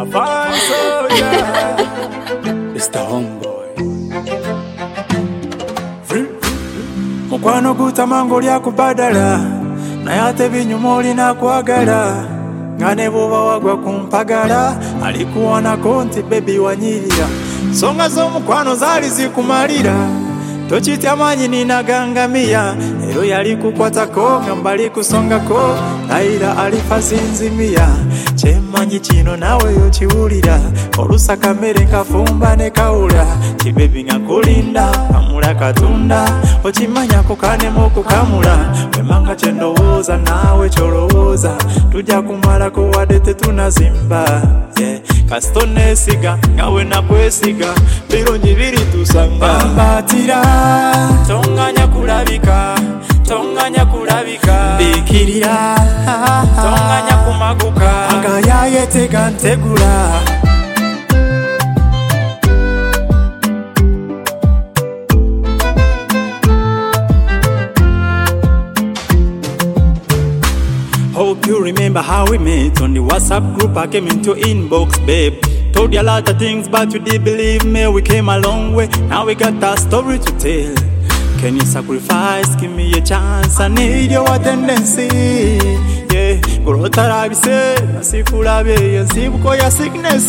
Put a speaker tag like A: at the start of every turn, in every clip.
A: A fine soldier. It's the homeboy. Mukwano gutamango lya kubadala naye ate binyuma olina kwagala nga ne bw'oba wagwa ku mpagala alikuwonako nti bebi wanyirira songa z'omukwano zaali zikumalira tokitya amaanyi ninagangamiya ero yali kukwatako nga mbali kusongako ayira alifa zinzimiya kyemanyi kino nawe yokiwulira olusaka mmere nkafumba ne kawula kibebi nga kulinda kamula katunda okimanyako kanemu okukamula wemanga kyendowooza naawe kyolowooza tujja kumalako wadde tetunazimba kasito neesiga nga we nakwesiga birungi biritusanga mbatira tonganya kulabika tonganya kulabika bikirira tonganya kumaguka agayayetega ntegula Hope you remember how we met on the WhatsApp group. I came into inbox, babe. Told you a lot of things, but you did believe me. We came a long way. Now we got a story to tell. Can you sacrifice? Give me a chance. I need your tendency. Yeah, go to Rabise. Nasikulabe, yansibuko ya sickness.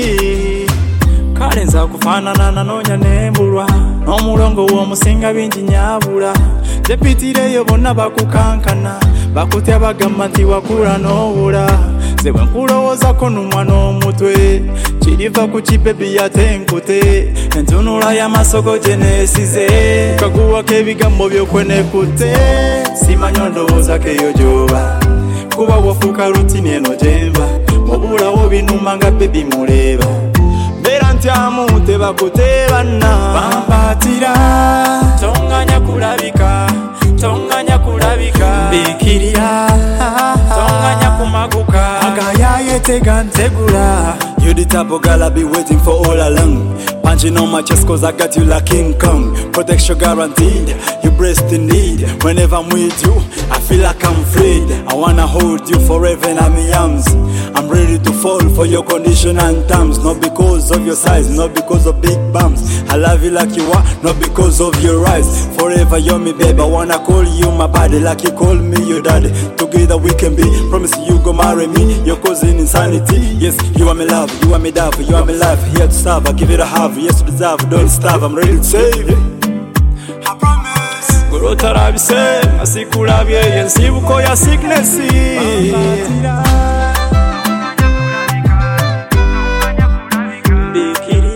A: Kalenza kufanana na nonya nembulwa n'omulongo w'omusinga bingi nyabula tepitireyo bonna bakukankana bakutya bagamba nti wakula n'obula ze bwe nkulowoozako numwa n'omutwe kiriva ku kibebi yatenkute entunula y'amasoko gye neesize kaguwako ebigambo by'okwenekutte simanyi ondowoozako eyo gy'oba kuba wafuuka rutini eno gyemba obulawo binuma nga bebi muleeba Ntyamu tebakutebana bampatira tonganya kulabika tonganya kulabika bikirira tonganya kumaguka agayayetega ntegula. You the type of girl I be waiting for all along. Punching on my chest cause I got you like King Kong. Protection guaranteed, you breast in need. Whenever I'm with you, I feel like I'm freed. I wanna hold you forever in my arms. I'm ready to fall for your condition and terms. Not because of your size, not because of big bumps. I love you like you are, not because of your eyes. Forever you're me babe, I wanna call you my body like you call me your daddy. Together we can be, promise you go marry me. You're causing insanity, yes, you are my love. You are me love, you are my life, here to serve. I give it a half, yes, to deserve, don't starve, I'm ready to save it. I promise. Gorota rabise, asikulabye, yensibuko ya sickness. Bikiri